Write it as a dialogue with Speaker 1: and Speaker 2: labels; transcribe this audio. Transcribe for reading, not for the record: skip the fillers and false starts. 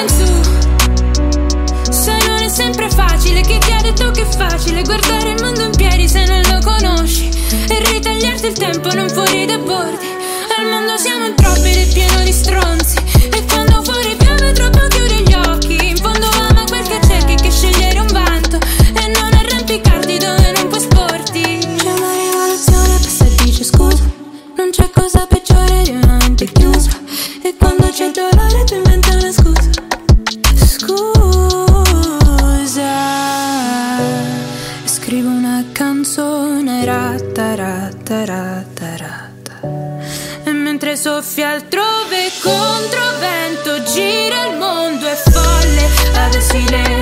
Speaker 1: in su. Sai, non è sempre facile, chi ti ha detto che è facile guardare il mondo in piedi se non lo conosci e ritagliarti il tempo non fuori dai bordi. Al mondo siamo in troppi ed è pieno di stronzi, e quando fuori piove troppo chiudi gli occhi. In fondo ama quel che cerchi, che scegliere un vanto e non arrampicarti dove non puoi sporti. C'è una rivoluzione, passa e dice scusa. Non c'è cosa peggiore di una mente chiusa, e quando c'è dolore tu inventi una scusa. Scusa, scrivo una canzone ratta ratta ratta ratta, e mentre soffia altrove contro vento gira il mondo è folle, adesso silenzio.